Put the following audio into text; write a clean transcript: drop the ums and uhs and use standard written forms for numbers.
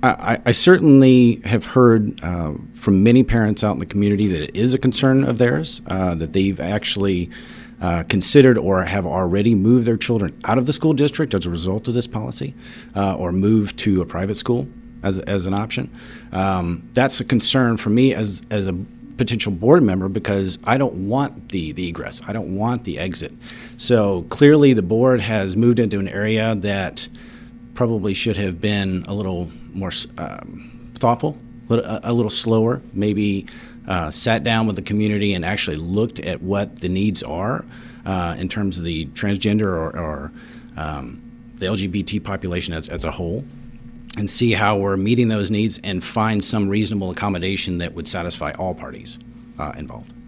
I certainly have heard from many parents out in the community that it is a concern of theirs, that they've actually considered or have already moved their children out of the school district as a result of this policy, or moved to a private school as an option. That's a concern for me as a potential board member, because I don't want the egress. I don't want the exit. So clearly the board has moved into an area that probably should have been a little more thoughtful, a little slower, maybe sat down with the community and actually looked at what the needs are in terms of the transgender or the LGBT population as a whole, and see how we're meeting those needs and find some reasonable accommodation that would satisfy all parties involved.